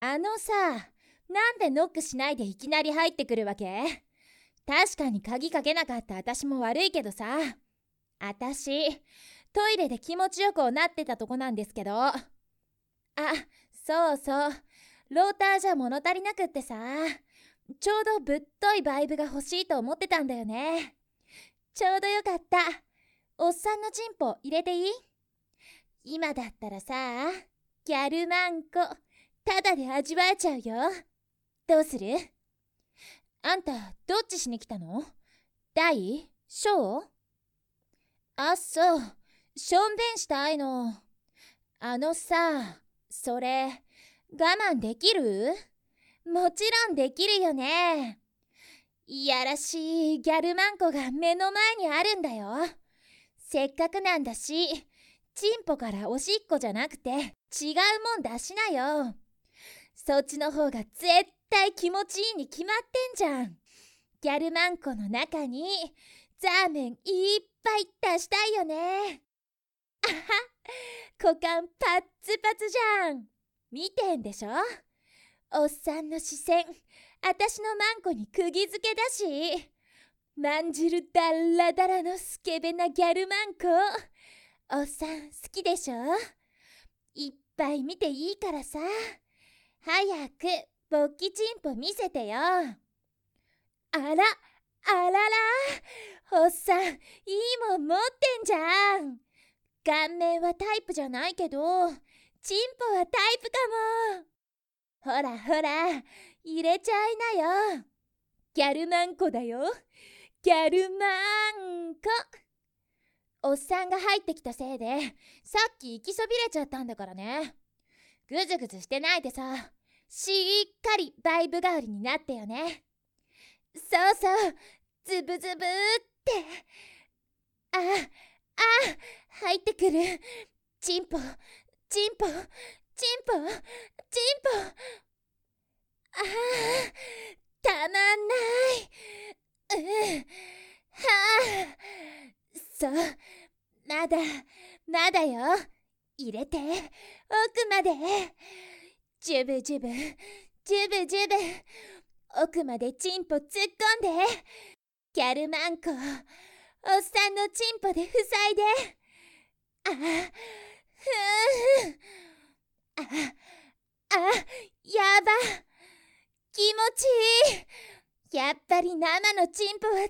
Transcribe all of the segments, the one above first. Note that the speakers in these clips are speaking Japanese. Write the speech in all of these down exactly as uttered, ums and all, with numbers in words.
あのさ、なんでノックしないでいきなり入ってくるわけ？確かに鍵かけなかった私も悪いけどさ。私、トイレで気持ちよくなってたとこなんですけど。あ、そうそう。ローターじゃ物足りなくってさ。ちょうどぶっといバイブが欲しいと思ってたんだよね。ちょうどよかった。おっさんのチンポ入れていい？今だったらさ、ギャルマンコ、ただで味わえちゃうよ。どうする？あんた、どっちしに来たの？大？小？あ、そう。しょんべんしたいの。あのさ、それ、我慢できる？もちろんできるよね。いやらしいギャルマンコが目の前にあるんだよ。せっかくなんだし、チンポからおしっこじゃなくて違うもん出しなよ。そっちの方が絶対気持ちいいに決まってんじゃん。ギャルマンコの中にザーメンいっぱい出したいよね。あは、股間パッツパツじゃん。見てんでしょ？おっさんの視線、あたしのマンコに釘付けだし。まんじるだらだらのスケベなギャルマンコ。おっさん好きでしょ？いっぱい見ていいからさ。早く勃起チンポ見せてよ。あら、あらら、おっさんいいもん持ってんじゃん。顔面はタイプじゃないけど、チンポはタイプかも。ほらほら、入れちゃいなよ。ギャルマンコだよ。ギャルマンコ。おっさんが入ってきたせいで、さっき行きそびれちゃったんだからね。ぐずぐずしてないでさ、しっかりバイブ代わりになってよね。そうそう、ズブズブーって。あ、あ、入ってくる。チンポ、チンポ、チンポ、チンポ。ああ、たまんない。うん、はあ。そう、まだ、まだよ。入れて、奥まで。ジュブジュブ、ジュブジュブ。奥までチンポ突っ込んで。ギャルマンコ、おっさんのチンポで塞いで。あ、ふん。あ、あ、やば。気持ちいい。やっぱり生のチンポは違う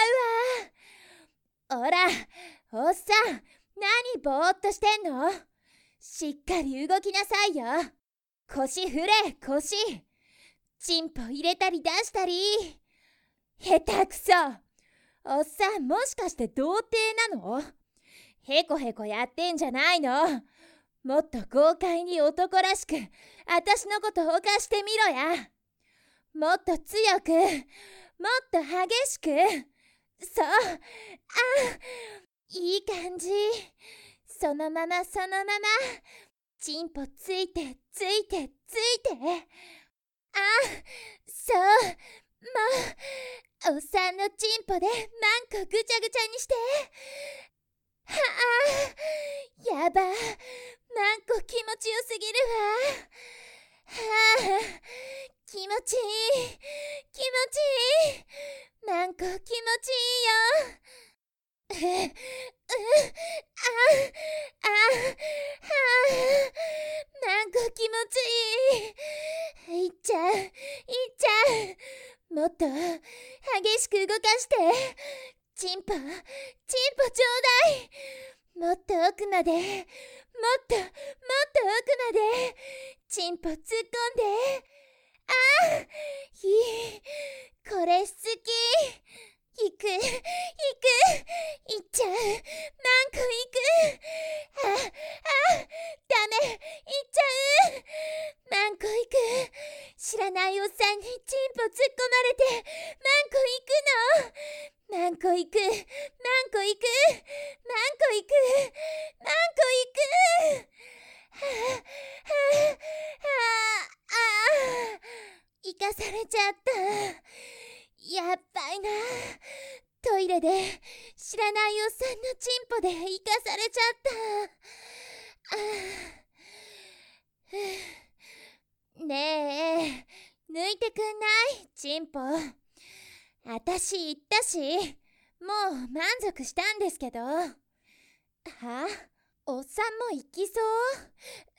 わ。おら、おっさん、何ぼーっとしてんの？しっかり動きなさいよ。腰振れ、腰。チンポ入れたり出したり。下手くそ。おっさん、もしかして童貞なの？へこへこやってんじゃないの？もっと豪快に男らしく、あたしのこと犯してみろや。もっと強く、もっと激しく。そう。あ、いい感じ。そのままそのまま。チンポついてついてついて。あ、そう。もう、おっさんのチンポでマンコぐちゃぐちゃにして。はあ、やば。マンコ気持ちよすぎるわ。はあ、気持ちいい。気持ちいい。マンコ気持ちいいよ。う、う、あ、あ、はあ、マンコ気持ちいい。いっちゃう、いっちゃう。もっと激しく動かして。チンポ、チンポちょうだい。もっと奥まで、もっと、もっと奥まで。チンポ突っ込んで。あ、いい。これ好き。行く、行く、行っちゃう。マンコ行く。あ、あ、ダメ、行っちゃう。マンコ行く。知らないおっさんにチンポ突っ込まれて、マンコ行くの。マンコ行く、マンコ行く、マンコ行く、マンコ行く。はあ、はあ、はあ、ああ、生かされちゃった。やっばいな。トイレで知らないおっさんのチンポで生かされちゃった。ああ、ねえてくんないチンポ。あたし言ったし、もう満足したんですけど。は？おっさんも行きそう？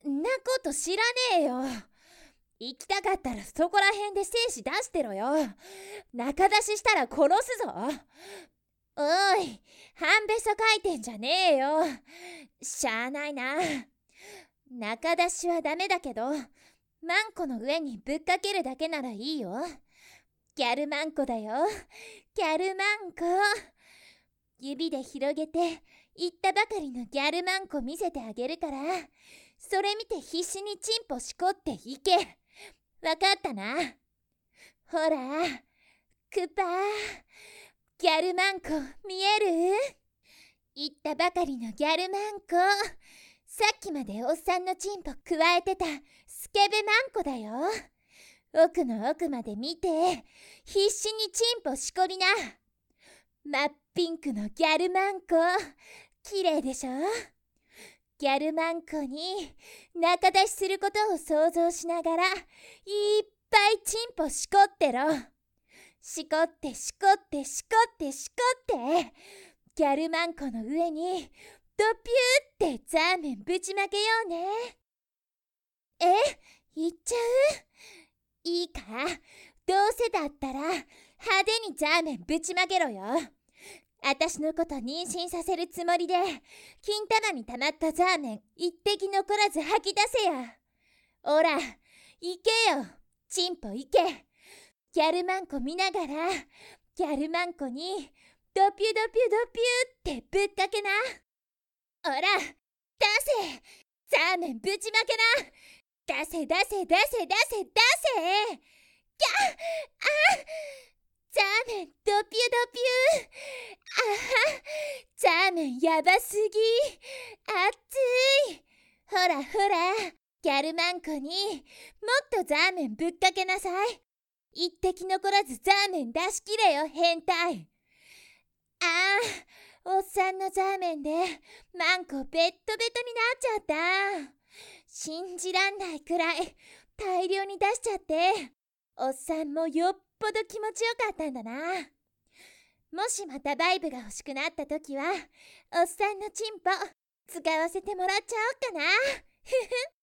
んなこと知らねえよ。行きたかったらそこらへんで精子出してろよ。中出ししたら殺すぞ。おい、半べそ書いてんじゃねえよ。しゃあないな。中出しはダメだけど、マンコの上にぶっかけるだけならいいよ。ギャルマンコだよ。ギャルマンコ。指で広げて言ったばかりのギャルマンコ見せてあげるから、それ見て必死にチンポしこっていけ。わかったな。ほら、クパー。ギャルマンコ見える？言ったばかりのギャルマンコ。さっきまでおっさんのチンポくわえてたスケベマンコだよ。奥の奥まで見て必死にチンポしこりな。真っピンクのギャルマンコ、綺麗でしょ。ギャルマンコに中出しすることを想像しながらいっぱいチンポしこってろ。しこってしこってしこってしこって、ギャルマンコの上にドピューってザーメンぶちまけようね。え、いっちゃう？いいか、どうせだったら派手にザーメンぶちまけろよ。あたしのこと妊娠させるつもりで金玉にたまったザーメン一滴残らず吐き出せや。おら、行けよ、チンポ行け。ギャルマンコ見ながらギャルマンコにドピュドピュドピュってぶっかけな。おら、出せ、ザーメンぶちまけな。出せ出せ出せ出せ出せ。ギャッ、あ、ザーメンドピュドピュ。あは、ザーメンやばすぎ。熱い。ほらほら、ギャルマンコにもっとザーメンぶっかけなさい。一滴残らずザーメン出し切れよ、変態。ああ、おっさんのザーメンでマンコベットベトになっちゃった。信じらんないくらい大量に出しちゃって、おっさんもよっぽど気持ちよかったんだな。もしまたバイブが欲しくなった時は、おっさんのチンポ使わせてもらっちゃおっかな。ふふ。